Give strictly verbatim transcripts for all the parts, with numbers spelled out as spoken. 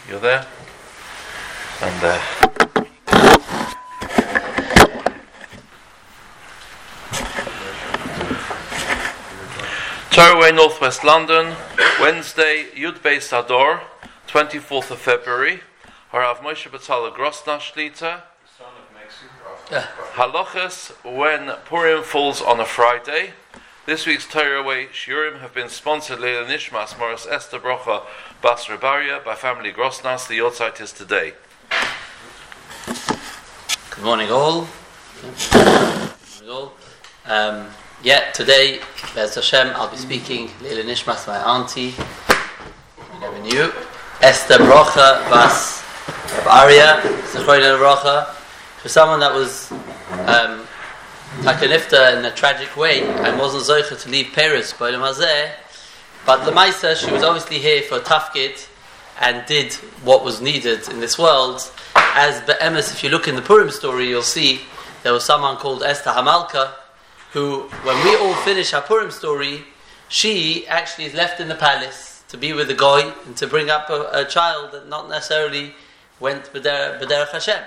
You're there? And there. Torah Northwest London, Wednesday, Yud Beis Ador, twenty-fourth of February. Harav Moshe Batala Grosna Shlita. Halachas when Purim falls on a Friday. This week's Torah Way Shiurim have been sponsored Leila Nishmas Morris Esther Brocha Bas Rebaria by family Grosnas. The Yortzeit is today. Good morning all. Good morning all. Um, yeah, today, Bez Hashem, I'll be speaking Leila Nishmas, my auntie. I never knew. Esther Brocha Bas Rebaria, Zechroina Brocha. For someone that was um, like a nifta in a tragic way and wasn't zoicha to leave Paris by the Mazeh, but the Maisa, she was obviously here for a tafkid and did what was needed in this world. As Be'emes, if you look in the Purim story, you'll see there was someone called Esther Hamalka who, when we all finish our Purim story, she actually is left in the palace to be with the goy and to bring up a, a child that not necessarily went b'derech Hashem.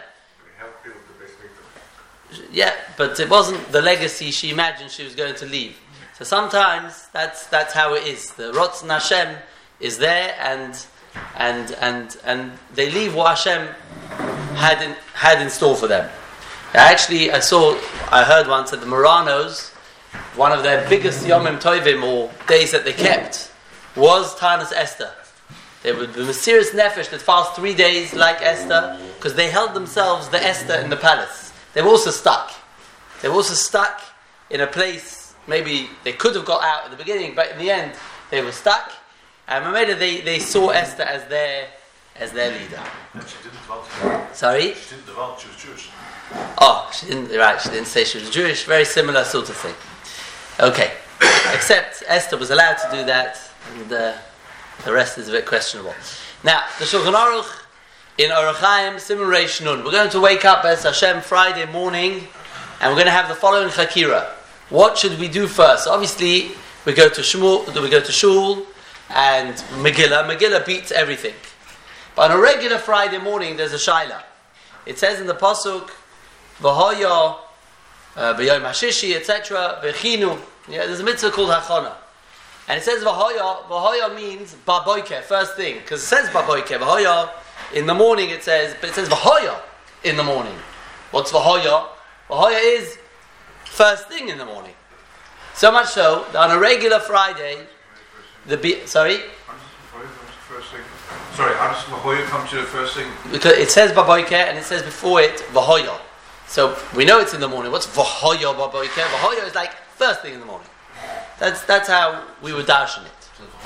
Yeah, but it wasn't the legacy she imagined she was going to leave. So sometimes that's that's how it is. The Rotzen Hashem is there, and and and and they leave what Hashem had in, had in store for them. Actually, I saw, I heard once that the Moranos, one of their biggest Yomim Tovim or days that they kept was Tanis Esther. They were the mysterious nefesh that fast three days like Esther because they held themselves the Esther in the palace. They were also stuck. They were also stuck in a place, maybe they could have got out at the beginning, but in the end, they were stuck. And Mameda, they, they saw Esther as their as their leader. And she didn't develop. Sorry? She didn't develop, she was Jewish. Oh, she didn't, right, she didn't say she was Jewish. Very similar sort of thing. Okay. Except Esther was allowed to do that, and uh, the rest is a bit questionable. Now, the Shulchan Aruch, in Orach Chaim, Simon Reish Nun. We're going to wake up as Hashem Friday morning, and we're going to have the following Chakira. What should we do first? Obviously, we go to Shmuel, we go to Shul, and Megillah. Megillah beats everything. But on a regular Friday morning, there's a Shaila. It says in the Pasuk, V'hoya, B'yom Hashishi, et cetera, V'chinu. Yeah, there's a mitzvah called Hachana. And it says V'hoya. V'hoya means Baboike, first thing. Because it says Baboike, V'hoya. In the morning it says, but it says V'hoya in the morning. What's V'hoya? V'hoya is first thing in the morning. So much so that on a regular Friday, the be- sorry. How does V'hoya come to the first thing? Sorry, how does V'hoya come to the first thing? Because it says Baboike and it says before it V'hoya. So we know it's in the morning. What's V'hoya Baboike? V'hoya is like first thing in the morning. That's that's how we would darshan it.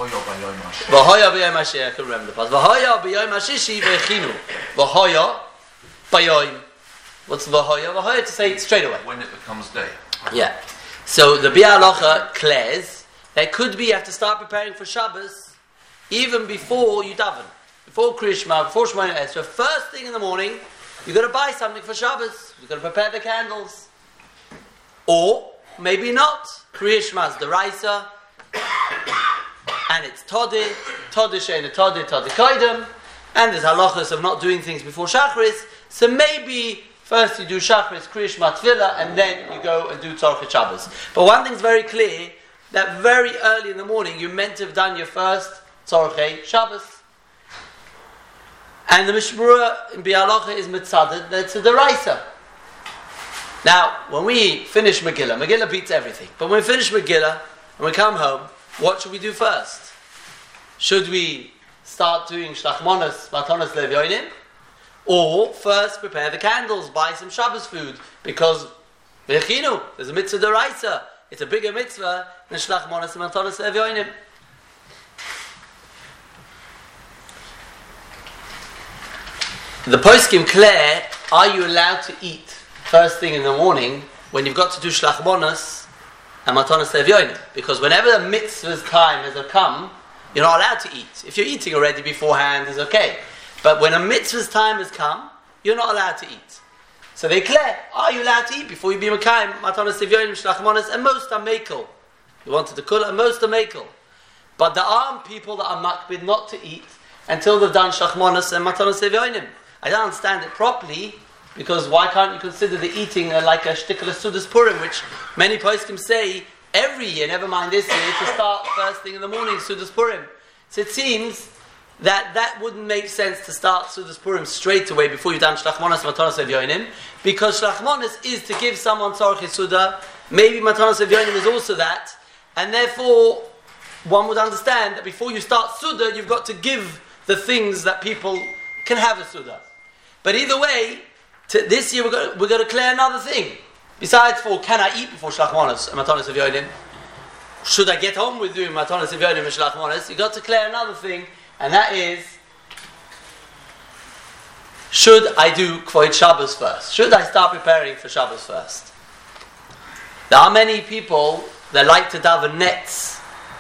V'hoya b'yom Mashiach, I can remember the past. V'hoya b'yom Hashishi v'echinu. V'hoya b'yom. What's v'hoya? V'hoya to say it straight away. When it becomes day. Yeah. So the Bi'al Halacha declares that could be you have to start preparing for Shabbos even before you daven, before Kriya Shema, before Shemona Esrei. First thing in the morning, you've got to buy something for Shabbos. You've got to prepare the candles. Or maybe not. Kriya Shema is the Raisa. And it's Todeh, Todeh Shein, Todeh, Todeh Koidem, and there's halachas of not doing things before Shacharis. So maybe first you do Shacharis, Kriya Shema, Tefillah, and then you go and do Tzorchet Shabbos. But one thing's very clear, that very early in the morning you're meant to have done your first Tzorchet Shabbos. And the Mishmura in Bi'al Halacha is Mitzaded, that's a Deraisa. Now, when we finish Megillah, Megillah beats everything, but when we finish Megillah and we come home, what should we do first? Should we start doing shlachmonos, matanos levyonim, or first prepare the candles, buy some Shabbos food? Because v'chinu, there's a mitzvah deraisa. It's a bigger mitzvah than shlachmonos and matanos levyonim. The poskim Claire, are you allowed to eat first thing in the morning when you've got to do shlachmonos and matanos levyonim? Because whenever the mitzvah's time has come, you're not allowed to eat. If you're eating already beforehand, it's okay. But when a mitzvah's time has come, you're not allowed to eat. So they declare, are you allowed to eat before you be Mekayim, matanos levyonim, shlachmonos, and most are mekel. You wanted the kula, and most are mekel. But there are people that are makbid not to eat until they've done Shachmonos and Matanos Evyonim. I don't understand it properly, because why can't you consider the eating uh, like a shtickle of Sudas Purim, which many poskim say every year, never mind this year, to start first thing in the morning, Sudas Purim. So it seems that that wouldn't make sense to start Sudas Purim straight away before you've done Shlachmonos and Matanos Evyonim, because Shlachmonos is to give someone Tzorchei Suda, maybe Matanos Evyonim is also that, and therefore one would understand that before you start Suda, you've got to give the things that people can have a Suda. But either way, to, this year we're going, we're going to declare another thing. Besides for, can I eat before Shlachmonos and Matanos Evyonim? Should I get on with doing Matanos Evyonim and Shlachmonos? You've got to declare another thing, and that is, should I do Kvoid Shabbos first? Should I start preparing for Shabbos first? There are many people that like to daven nets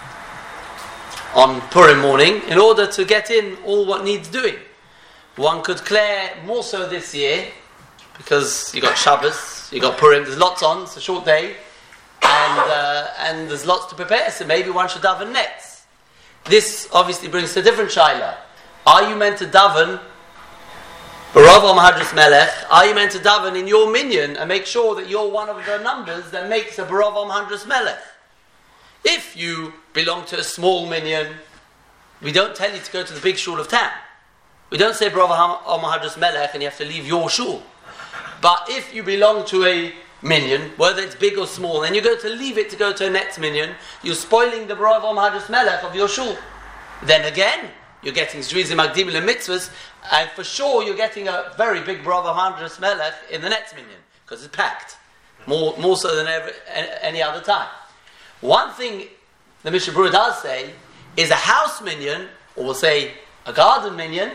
on Purim morning in order to get in all what needs doing. One could declare more so this year, because you got Shabbos, you got Purim, there's lots on, it's a short day, and uh, and there's lots to prepare, so maybe one should daven nets. This obviously brings a different shaila. Are you meant to daven Barav Mahadras Melech? Are you meant to daven in your minyan and make sure that you're one of the numbers that makes a Barav Mahadras Melech? If you belong to a small minyan, we don't tell you to go to the big shul of town. We don't say Barav Mahadras Melech and you have to leave your shul. But if you belong to a minyan, whether it's big or small, and you're going to leave it to go to a next minyan, you're spoiling the Barav Mahadras Melech of your shul. Then again, you're getting Zrizim Magdim and mitzvahs, and for sure you're getting a very big Barav Mahadras Melech in the next minyan, because it's packed. More, more so than every, any other time. One thing the Mishnah Berurah does say is a house minyan, or we'll say a garden minyan,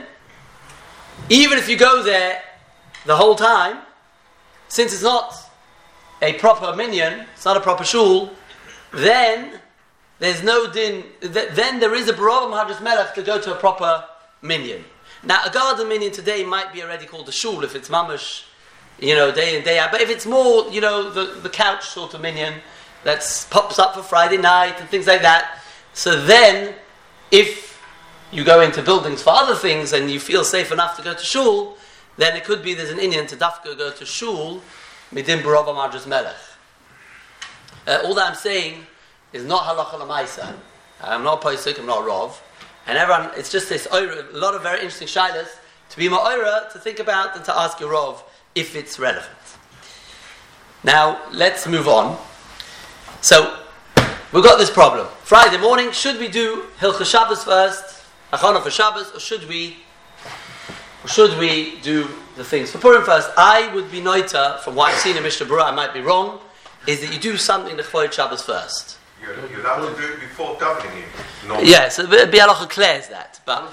even if you go there the whole time, since it's not a proper minyan, it's not a proper shul, then there's no din, th- then there is a Barav Mahadras Melech to go to a proper minyan. Now, a garden minyan today might be already called a shul if it's mamash, you know, day in, day out. But if it's more, you know, the, the couch sort of minyan that pops up for Friday night and things like that, so then, if you go into buildings for other things and you feel safe enough to go to shul, then it could be there's an Indian to dafka go to shul, midin Barav Mahadras Melech. Uh, all that I'm saying is not halacha l'maisa. I'm not a posuk, I'm not a rov. And everyone, it's just this oira, a lot of very interesting shilas to be ma'oira, to think about and to ask your rov if it's relevant. Now, let's move on. So, we've got this problem. Friday morning, should we do Hilchos Shabbos first, Achana for Shabbos, or should we or should we do the things for Purim first? I would be noita, from what I've seen in Mishnah Berurah, I might be wrong, is that you do something to Chvoid Shabbos first. You're, you're allowed to do it before davening in. No. Yeah, so Bialocha declares that. But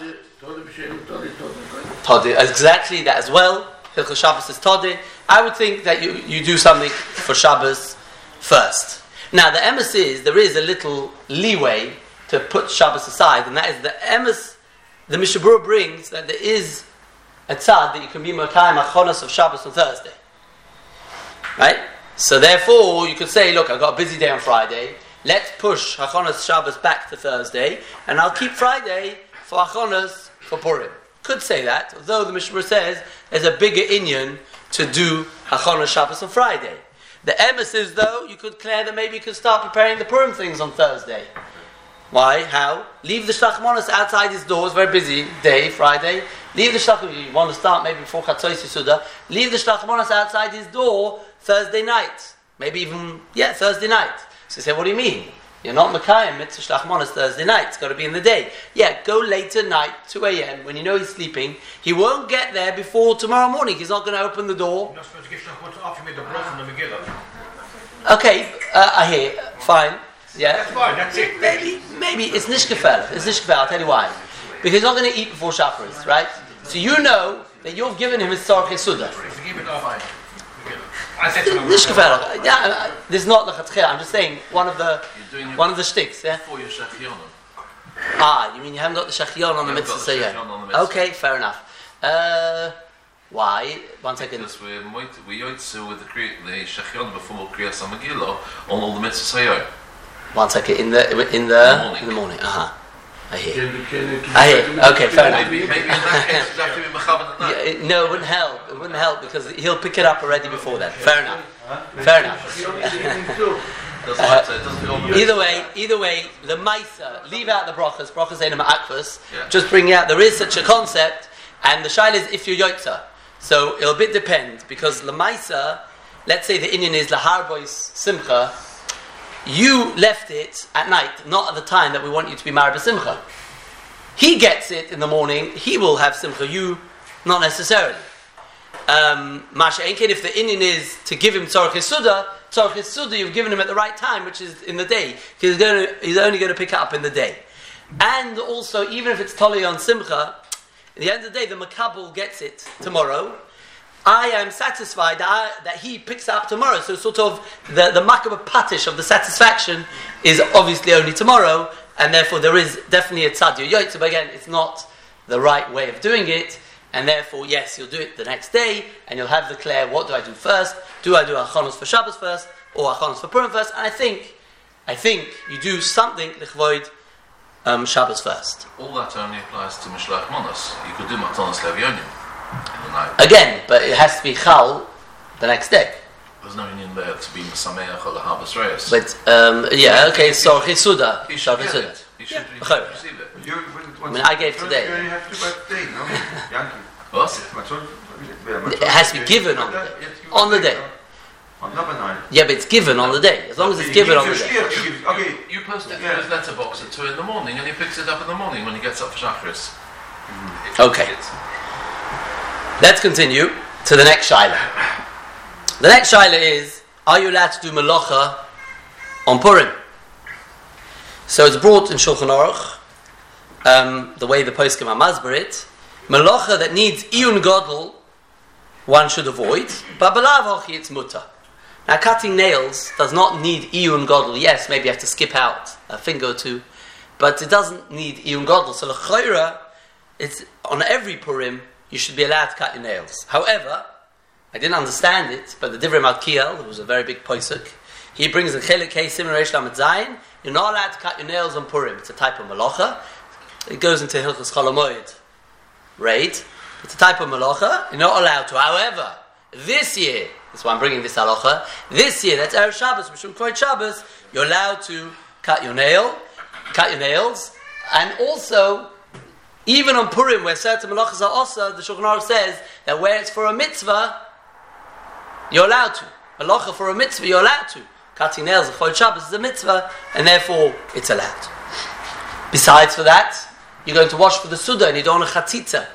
Todeh, exactly that as well. Hilchos Shabbos is Todeh. I would think that you, you do something for Shabbos first. Now, the emes is, there is a little leeway to put Shabbos aside, and that is the emes, the Mishnah Berurah brings that there is a tzad that you can be Mekayim Achonos of Shabbos on Thursday. Right? So therefore, you could say, look, I've got a busy day on Friday, let's push Achonos Shabbos back to Thursday, and I'll keep Friday for Achonos for Purim. Could say that, although the Mishnah Berurah says there's a bigger inyan to do Achonos Shabbos on Friday. The emes is, though, you could declare that maybe you could start preparing the Purim things on Thursday. Why? How? Leave the Shlachmonos outside his door. It's a very busy day, Friday. Leave the Shlachmonos, you want to start maybe before Chatzos Yisuda. Leave the Shlachmonos outside his door Thursday night. Maybe even, yeah, Thursday night. So you say, what do you mean? You're not Mekayim Mitzvah Shlachmonos Thursday night. It's got to be in the day. Yeah, go later night, two a.m., when you know he's sleeping. He won't get there before tomorrow morning. He's not going to open the door. You're not supposed to give Shlachmonos after you made the broth and the Megillah. Okay, uh, I hear. Fine. Yeah. That's fine, that's it. Maybe, maybe it's nishkefel. It's nishkefel. I'll tell you why. Because he's not going to eat before Shacharis, right? So you know that you've given him his tzarchei suda. Nishkefel. Yeah, this is not the chatchila. I'm just saying one of the one of the shticks. Yeah. For your shachionim. Ah, you mean you haven't got the shachion on the mitzvah? So yeah. Okay, fair enough. Uh, why? One second. Because we we yoitzu with the the shachion before kriyas hamegillah on all the mitzvahs hayom. One second. In the in the in the morning. In the morning. Uh huh. I hear. Can, can, can I hear. Okay, fair enough. Maybe, maybe in that case you'd have to be mechavan at night. Yeah, it- no, it wouldn't help. It wouldn't help because he'll pick it up already before then. Fair enough. Fair enough. Doesn't matter, it doesn't go Either way, either way, the Maisa, leave out the brachas, brachas ain't ma'akvus, Yeah. just bring out, there is such a concept, and the shaila is if you're yotza. So it'll a bit depend, because the Maisa, let's say the Indian is laharbois simcha, you left it at night, not at the time that we want you to be married simcha. He gets it in the morning, he will have simcha, you not necessarily. Um, Masha Enkin, if the Indian is to give him tzorach Yesuda, tzorach Yesuda you've given him at the right time, which is in the day, because he's, going to, he's only going to pick it up in the day. And also, even if it's Toli on Simcha, at the end of the day, the Makabul gets it tomorrow. I am satisfied that, I, that he picks it up tomorrow. So sort of the, the Makabul Patish of the satisfaction is obviously only tomorrow, and therefore there is definitely a Tzad Yoytze, but again, it's not the right way of doing it. And therefore, yes, you'll do it the next day, and you'll have the declare, what do I do first? Do I do Achanos for Shabbos first, or Achanos for Purim first? And I think, I think you do something l'chvoid um, Shabbos first. All that only applies to Mishlach Monos. You could do Matanos Levionim in the night. Again, but it has to be Chal the next day. There's no union there to be Mesameach or the Habas Reyes. But, um, yeah, okay, so Chisuda, He should Shabbos get Suda. it. He should, he Yeah. should receive it. You, I mean, I gave today. You only have to buy today, no? Yankee. What? It has to be given on the day. On the day. On number nine. Yeah, but it's given on the day. As long as it's given on the day. Okay. You post it Yeah. in his letterbox at two in the morning, and he picks it up in the morning when he gets up for Shachris. Okay. Let's continue to the next shaila. The next shaila is, are you allowed to do melacha on Purim? So it's brought in Shulchan Aruch, um, the way the poskim are masber it, melacha that needs iyun gadol, one should avoid, but belav hochi it's mutter. Now cutting nails does not need iyun gadol. Yes, maybe you have to skip out a finger or two, but it doesn't need iyun gadol. So l'chayra, it's on every Purim you should be allowed to cut your nails. However, I didn't understand it, but the Divrei Malkiel, who was a very big posuk, he brings in Chelik Kei Siman Reish Lamed Zayin, you're not allowed to cut your nails on Purim. It's a type of malacha. It goes into Hilchos Chol HaMoed. Right? It's a type of malacha. You're not allowed to. However, this year, that's why I'm bringing this halacha, this year, that's Erev Shabbos, Mishum Koyt Shabbos, you're allowed to cut your nail, cut your nails, and also, even on Purim, where certain malachas are also, the Shulchan Aruch says that where it's for a mitzvah, you're allowed to. Malacha for a mitzvah, you're allowed to. Cutting nails of Chol Shabbos is a mitzvah, and therefore it's allowed. Besides for that, you're going to wash for the Suda, and you don't want a chatzitza.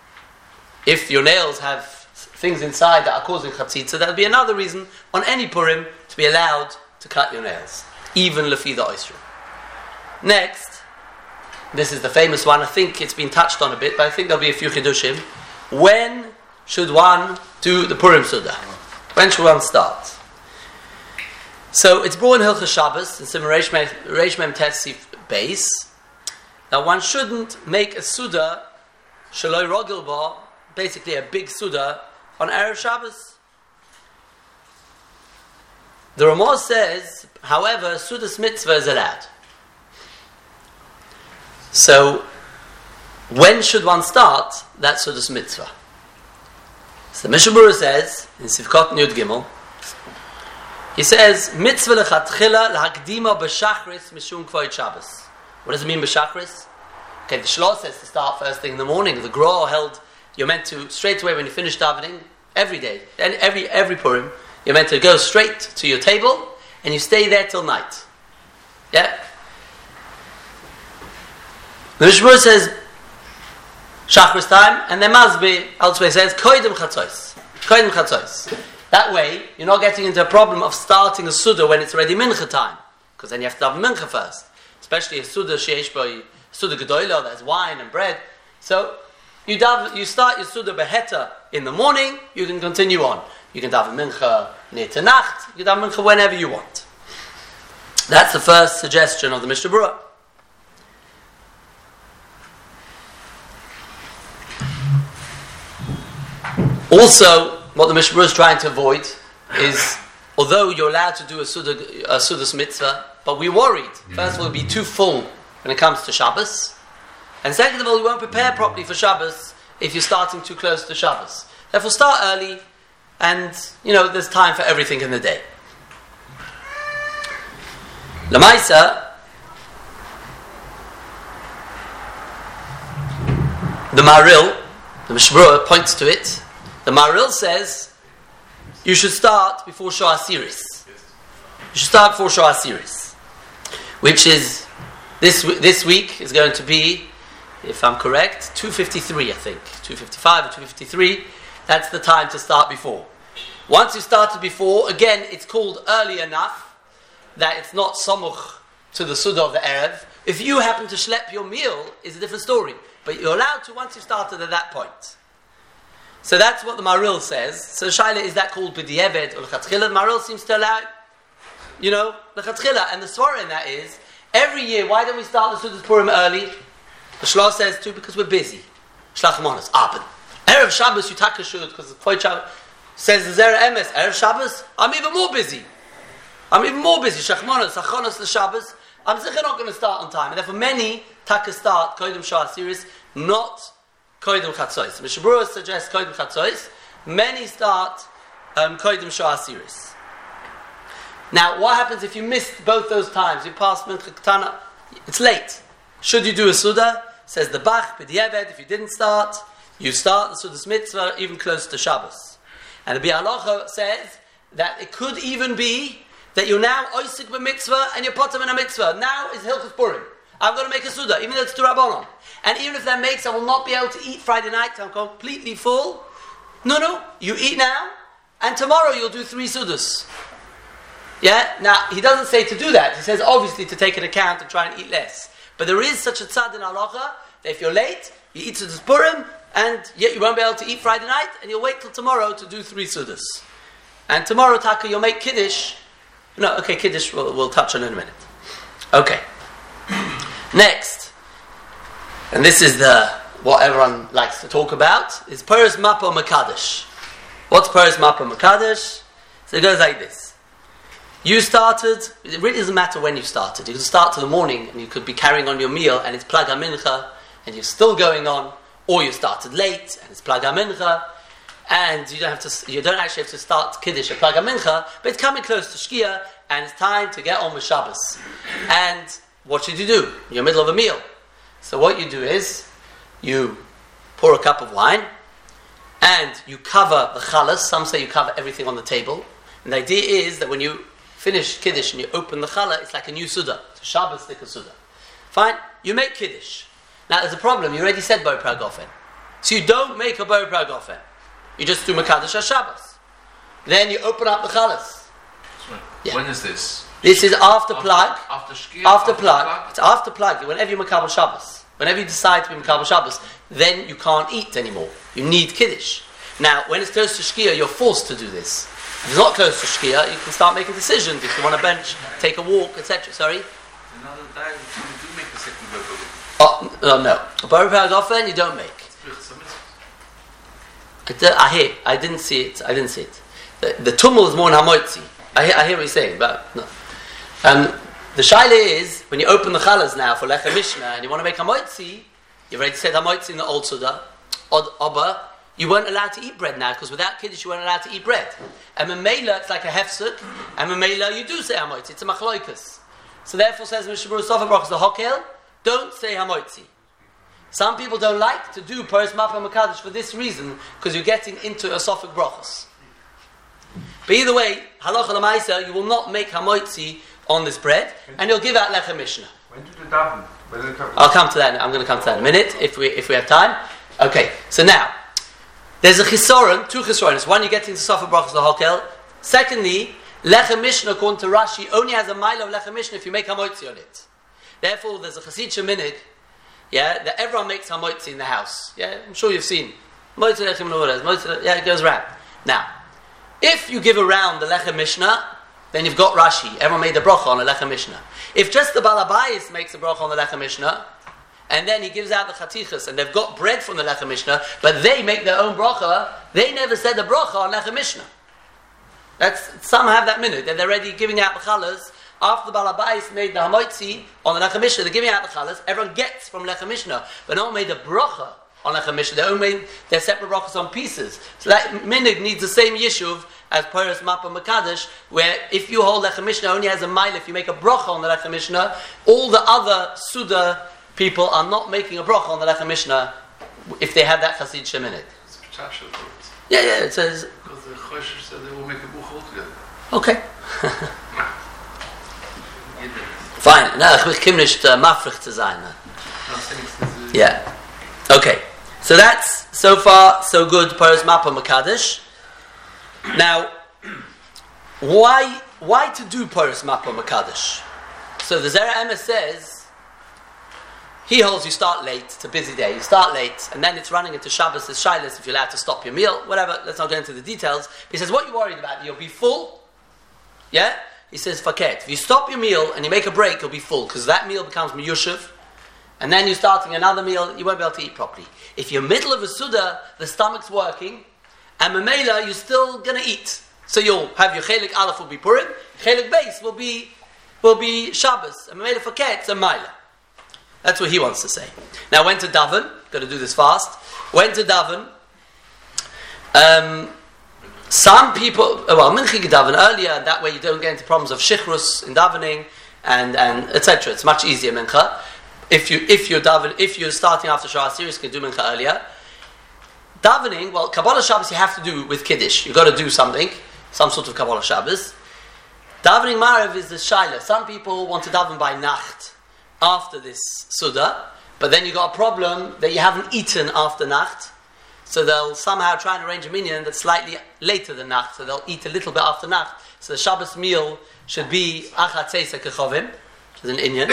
If your nails have things inside that are causing chatzitza, that would be another reason on any Purim to be allowed to cut your nails, even lefi the oisru. Next, this is the famous one. I think it's been touched on a bit, but I think there'll be a few chidushim. When should one do the Purim Suda? When should one start? So it's brought in Hilchos Shabbos in Simon Reish Mem Tes Sif Beis that one shouldn't make a Suda Shaloi Rogel Ba, basically a big Suda on Erev Shabbos. The Ramah says, however, Sudas Mitzvah is allowed. So, when should one start that Sudas Mitzvah? So the Mishnah Berurah says, in Sivkot Yud Gimel, he says, Mitzvah lechatchila lahakdima b'shachris mishum kvoid Shabbos. What does it mean b'shachris? Okay, the Shloh says to start first thing in the morning. The Gra held, you're meant to, straight away when you finish davening, every day, and every every Purim, you're meant to go straight to your table, and you stay there till night. Yeah? The Mishnah Berurah says, Shachris time, and then Masbi elsewhere says, Koidem Chatzos. Koidem Chatzos. That way, you're not getting into a problem of starting a Suda when it's already Mincha time, because then you have to have Mincha first. Especially a Suda Sheish Boi, Suda Gedoyla, there's wine and bread. So, you dav, you start your Suda Beheta in the morning, you can continue on. You can daven Mincha near to Nacht, you can daven Mincha whenever you want. That's the first suggestion of the Mishnah Berurah. Also, what the Mishnah Berurah is trying to avoid is, although you're allowed to do a Suda, a Sudas mitzvah, but we're worried. First of all, it'll be too full when it comes to Shabbos, And second of all, you won't prepare properly for Shabbos if you're starting too close to Shabbos. Therefore, start early, and, you know, there's time for everything in the day. Lamaisa, the Maril, the Mishmur points to it. The Maril says you should start before Shah Asiris. You should start before Shah Asiris, which is this this week is going to be, if I'm correct, two fifty-three, I think, two fifty-five or two fifty-three. That's the time to start before. Once you started before, again, it's called early enough that it's not samuch to the Suda of the Erev. If you happen to schlep your meal, it's a different story. But you're allowed to once you started at that point. So that's what the Maril says. So Shaila, is that called B'di'eved or L'chatchila? The Maril seems to allow, you know, L'chatchila. And the Svara in that is, every year, why don't we start the Sudas Purim early? The Shlosh says too, because we're busy. Shlach Monas, Aben. Erev Shabbos, you take a shud, because the Kvod Shabbos says the Zera Emes, Erev Shabbos, I'm even more busy. I'm even more busy. Shlach Monas, Achonos the Shabbos, I'm sicher not going to start on time. And therefore many take a start, Kodim Shah Asiris, not Kodim Chatzois. Mishabura suggests Kodim Chatzois. Many start um, Kodim Shah Asiris. Now, what happens if you missed both those times? You passed Mincha Ketana, it's late. Should you do a Suda? Says the Bach, B'di'eved, if you didn't start, you start the Suda's Mitzvah even close to Shabbos. And the Bi'alocha says that it could even be that you're now oisik b'mitzvah and you're potem in a mitzvah. Now is Hilchos Purim. I'm going to make a Suda, even though it's to Rabbanon. And even if that makes I will not be able to eat Friday night, I'm completely full. No, no, you eat now, and tomorrow you'll do three Sudas. Yeah? Now, he doesn't say to do that. He says, obviously, to take an account and try and eat less. But there is such a tzad in halacha that if you're late, you eat Sudas Purim, and yet you won't be able to eat Friday night, and you'll wait till tomorrow to do three Sudas. And tomorrow, Taka, you'll make Kiddush. No, okay, Kiddush we'll, we'll touch on in a minute. Okay. Next, and this is the what everyone likes to talk about, is Peres Mapa Makadesh. What's Peres Mapa Makadesh? So it goes like this. You started, it really doesn't matter when you started. You can start to the morning and you could be carrying on your meal and it's Plag HaMincha and you're still going on, or you started late and it's Plag HaMincha and you don't have to, you don't actually have to start Kiddush at Plag HaMincha, but it's coming close to Shkia and it's time to get on with Shabbos. And what should you do? You're in the middle of a meal. So what you do is, you pour a cup of wine, and you cover the chalas. Some say you cover everything on the table. And the idea is that when you finish Kiddush and you open the challah, it's like a new Suda. It's a Shabbos thicker Suda. Fine? You make Kiddush. Now there's a problem. You already said Bo Pragofen. So you don't make a Bo Pragofen. You just do Makadosh HaShabbos. Then you open up the chalas. Yeah. When is this? This is after, after Plag. After Shkia? After, after Plag? Plag. It's after Plag. Whenever you Makabel Shabbos. Whenever you decide to be Makabel Shabbos, then you can't eat anymore. You need Kiddush. Now, when it's close to Shkia, you're forced to do this. If it's not close to Shkia, you can start making decisions. If you want to bench, take a walk, et cetera. Sorry? Another day, you do make a second Bo Oh, oh no. A Bo Pragofen you don't make. I, do, I hear. I didn't see it. I didn't see it. The, the tumul is more in Hamoitzi. I hear, I hear what you're saying, but no. Um, the shaila is, when you open the chalas now for Lechem Mishnah and you want to make Hamoitzi, you've already said Hamoitzi in the old Suda, Od Oba, you weren't allowed to eat bread now, because without Kiddush you weren't allowed to eat bread. And Memela, it's like a hefsuk, and Memela, you do say Hamoitzi, it's a machloikas. So therefore says Mishabur Sofa Brachos, the Hokel, don't say Hamoitzi. Some people don't like to do Peres Mapa Makadosh for this reason, because you're getting into a Sophic Brachos. But either way, halacha l'maisa, you will not make hamoitzi on this bread, and you'll give out lechem mishnah. When did the daven? When did it come? I'll come to that. I'm going to come to that in a minute if we if we have time. Okay. So now there's a chisoron, two chisorons. One, you're getting to sofa brachos lahokel. Secondly, lechem mishnah according to Rashi only has a mile of lechem mishnah if you make hamoitzi on it. Therefore, there's a chasid sheminig, yeah, that everyone makes hamoitzi in the house. Yeah, I'm sure you've seen. Moitzi lechem noras. Moitzi, yeah, it goes around. Now, if you give around the Lechem Mishnah, then you've got Rashi. Everyone made the bracha on the Lechem Mishnah. If just the Balabayis makes the bracha on the Lechem Mishnah, and then he gives out the Chatichas, and they've got bread from the Lechem Mishnah, but they make their own bracha, they never said the bracha on Lechem Mishnah. That's, some have that minute, that they're already giving out the chalas after the Balabais made the Hamoitzi on the Lechem Mishnah, they're giving out the Chalas, everyone gets from Lechem Mishnah, but no one made a bracha on Lechem Mishnah. They only made their separate brachas on pieces. So that Minig needs the same Yishuv as Paras Mapa Makadosh, where if you hold Lechem Mishnah only has a mile, if you make a bracha on the Lechem Mishnah, all the other Suda people are not making a bracha on the Lechem Mishnah if they have that Chassid Shem in it. It's Pshasha. Yeah, yeah, it says. Because the Choshesh said they will make a buch altogether. Okay. Fine. Na, ich will kimnisch mafrig zu sein. Yeah. Okay. So that's, so far, so good, Paras Mapa Makadosh. Now, why why to do Paras Mapa Makadosh? So the Zera Emes says, he holds you start late, it's a busy day, you start late, and then it's running into Shabbos, there's Shilas, if you're allowed to stop your meal, whatever, let's not go into the details. He says, what are you worried about? You'll be full? Yeah? He says, faket, if you stop your meal and you make a break, you'll be full, because that meal becomes miyushev, and then you're starting another meal, you won't be able to eat properly. If you're middle of a Suda, the stomach's working, and Mamela, you're still going to eat. So you'll have your Chelik Aleph will be Purim, Chelik Beis will be will be Shabbos, and Mamela faket, and Maila. That's what he wants to say. Now, when to daven, got to do this fast. When to daven, um, some people, well, minchig daven earlier, and that way you don't get into problems of shichrus in davening, and and et cetera. It's much easier mincha. If you if you're daven, if you're starting after Shah Series, you can do mincha earlier. Davening, well, Kabbalah Shabbos you have to do with Kiddush. You've got to do something, some sort of Kabbalah Shabbos. Davening Maariv is the Shaila. Some people want to daven by Nacht after this Suda, but then you've got a problem that you haven't eaten after Nacht, so they'll somehow try and arrange a minyan that's slightly later than Nacht, so they'll eat a little bit after Nacht. So the Shabbos meal should be Achat Seisa Kechovim, which is an Inyan.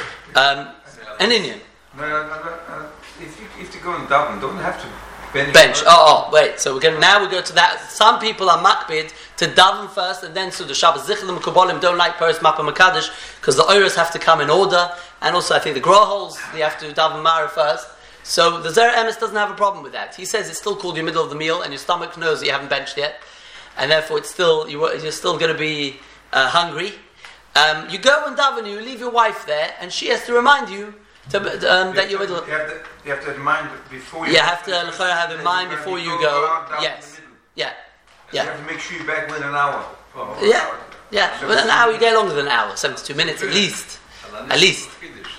Um, an Inyan. No, no, no, no. If you if you go and daven, don't have to bench. Bench. Oh, oh, wait. So we're going now we go to that. Some people are makbid to daven first and then Suda Shabbos. Zichlim Kubolim don't like Paras Mapa Makadosh because the oiros have to come in order, and also I think the grohols they have to daven Mara first. So the Zera Emes doesn't have a problem with that. He says it's still called your middle of the meal, and your stomach knows that you haven't benched yet, and therefore it's still you, you're still going to be uh, hungry. Um, you go and daven, you leave your wife there, and she has to remind you. To, um, that you're middle. You have, to, you have to have in mind before you. You have to have in mind before you go. Yes. Yeah. Yeah. You have to make sure you're back within an hour. Yeah. Yeah. Within an hour, you get longer than an hour, seventy-two minutes at least. At least.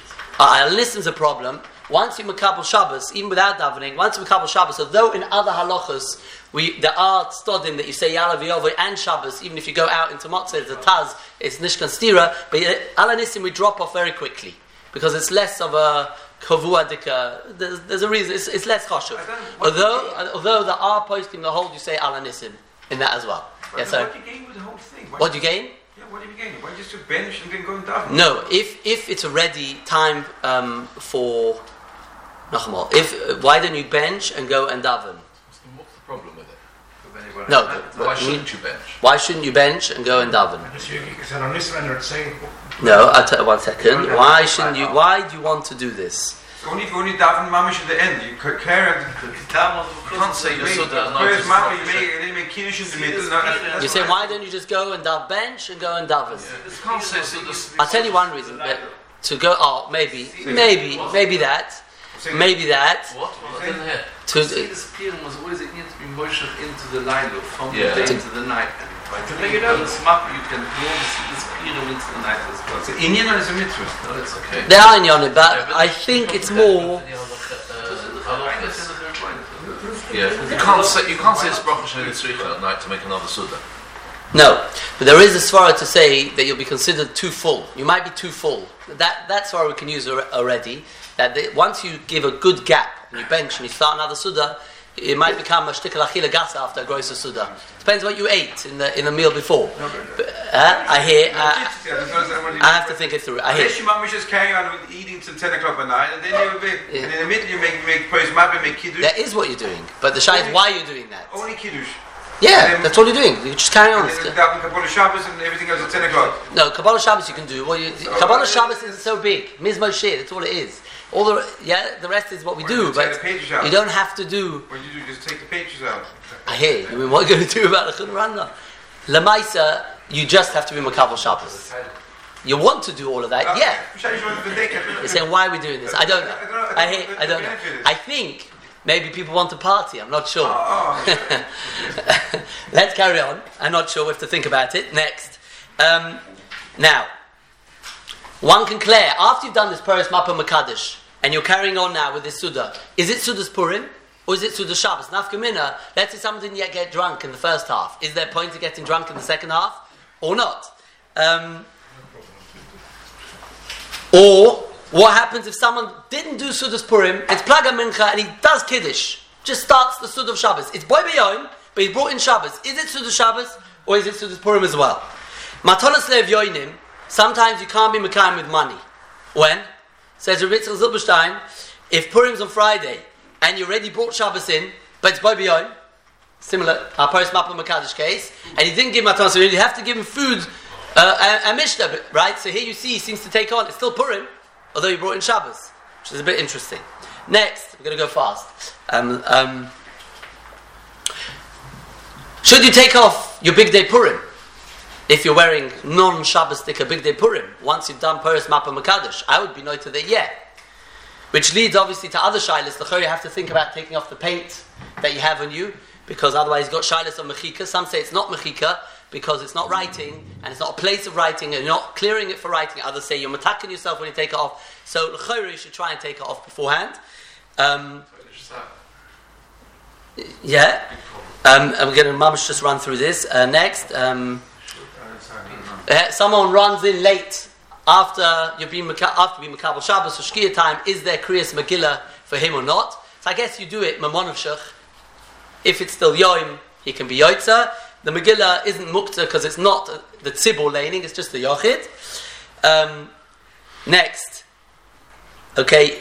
Uh, listen's a problem. Once you makabel Shabbos, even without davening, once you makabel Shabbos, although in other halachas we there are stodim that you say Yala V'Yovo and Shabbos, even if you go out into Motzei, the Taz, it's Nishkan Stira, but Ala Nisim we drop off very quickly. Because it's less of a kavua dika. There's, there's a reason. It's, it's less choshev. Although, uh, although there are posting the whole, you say ala nisim in that as well. But yeah. So what do you gain with the whole thing? What, what do you gain? Yeah. What do you gain? Why just to bench and then go and daven? No. If if it's already time um, for nachmal. If uh, why don't you bench and go and daven? What's the problem with it? No. The, why shouldn't you bench? Why shouldn't you bench and go and daven? saying. No, I'll tell you one second. Why shouldn't you? Why do you want to do this? Only only daven mamish at the end. You care. You can't say you're so done. You make kiddush in the middle. You say why don't you just go and daven bench and go and daven? You can't say so. I'll tell you one reason. But to go, oh, maybe, maybe, maybe that, maybe that. What? I didn't hear. To this Pirum was always it needs to be moished into the lilu from Yeah. the day into the night. By doing it on the smap, you can blow this Pirum into the night as well. It's an Indian or it's a mitzvah? No, it's okay. There are any on it, but I think it's more. Yeah, you can't say you can't say it's bracha sheni tzricha at night to make another suda. No, but there is a svara to say that you'll be considered too full. You might be too full. That that svara we can use already. That the, once you give a good gap and you bench and you start another suda, it might become a shtikel achila gasa after a grosser suda. Depends what you ate in the in the meal before. But, uh, I hear. Uh, I have to think it through. I hear. Unless your mom is just carrying on with eating till ten o'clock at night, and then you be, yeah. and in the middle you make make praise map and make kiddush. That is what you're doing, but the shayt is why you're doing that. Only kiddush. Yeah, that's all you're doing. You just carry on. And then that Kabbalah Shabbos and everything else at ten o'clock. No, Kabbalah Shabbos you can do. Well, you, Kabbalah Shabbos isn't so big. Mizmor Shir, that's all it is. All the yeah, the rest is what we When do, you but you don't have to do. What you do, just take the pages out. I hear you. I mean, what are you going to do about the Churana? Lamaisa, you just have to be Makabel Shabbos. you want to do all of that, Uh, yeah. Waarschijnlijk wordt het betekend. You're saying, why are we doing this? I don't know. I, hear, I don't know. I think maybe people want to party. I'm not sure. Oh, Let's carry on. I'm not sure. We have to think about it. Next. Um, now, one can clear, after you've done this Paris Mappa Makadish, and you're carrying on now with this Suda, is it Suda's Purim? Or is it Suda Shabbos? Nafkamina, let's say someone didn't yet get drunk in the first half. Is there a point to getting drunk in the second half? Or not? Um, or, what happens if someone didn't do Suda's Purim, it's Plaga Mincha, and he does Kiddush, just starts the Suda of Shabbos. It's Boy B'Yom, but he brought in Shabbos. Is it Suda Shabbos, or is it Suda's Purim as well? Matonas Lev Yoinim, sometimes you can't be Mekayim with money. When? Says Rabbi Yitzchak Zilberstein, if Purim's on Friday, and you already brought Shabbos in, but it's Boy B'Yom, similar, our Paris Mappa Makadish case, and he didn't give Matanas, so you have to give him food, uh, and, and Mishnah, right? So here you see he seems to take on, it's still Purim, although he brought in Shabbos, which is a bit interesting. Next, we're going to go fast. Um, um, should you take off your big day Purim? If you're wearing non-Shabbos sticker big day Purim, once you've done Paris Mappa Makadish, I would be noted that yeah. Which leads obviously to other shilas. The you have to think about taking off the paint that you have on you, because otherwise you've got shilas of mechika. Some say it's not mechika because it's not writing and it's not a place of writing and you're not clearing it for writing. Others say you're mataking yourself when you take it off. So you should try and take it off beforehand. Um, yeah. Um, and we're going to mamash just run through this. Uh, next, um, uh, someone runs in late. After you've been after being Makabel Shabbos or Shkia time, is there Kriyas Megillah for him or not? So I guess you do it Mamonavshach. If it's still Yoim, he can be Yoitza. The Megillah isn't Mukta because it's not the Tzibur laning, it's just the Yochid. Um, next. Okay.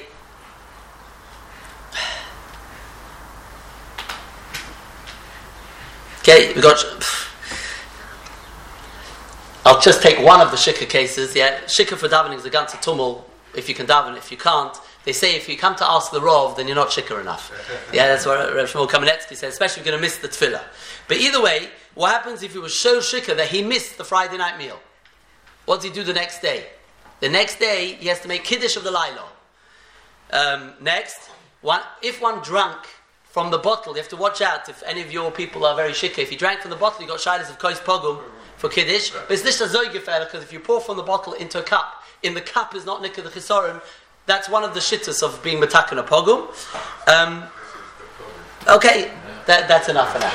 Okay, we got. I'll just take one of the shikha cases. Yeah, shikha for davening is a ganze tumul. If you can daven, if you can't, they say if you come to ask the rov, then you're not shikha enough. Yeah, that's what Rav Shmuel Kamenetsky says. Especially if you're going to miss the tefillah. But either way, what happens if he was so shikha that he missed the Friday night meal? What does he do the next day? The next day he has to make kiddush of the laila. Um, next, one, if one drank from the bottle, you have to watch out. If any of your people are very shikha, if you drank from the bottle, you got shilas of kois pogum for kiddush, but it's nicht a zoygefährlich because if you pour from the bottle into a cup, in the cup is not nikah the chisorim. That's one of the shittas of being metakan a pogum. Um, okay, that, that's enough for now.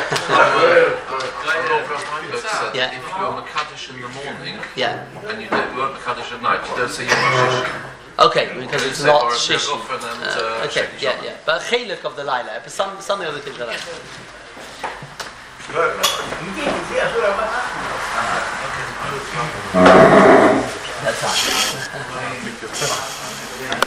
Yeah. If you're Makadish in the morning, Yeah. and you don't work Makadish at night, you don't say you're not shishi. Okay, because it's Say not Baruch shishi. Negofen and, Uh, uh, okay, Sheki yeah, Shabbat. yeah. But chelik of the laila, but some some of the other things are like. That's fine.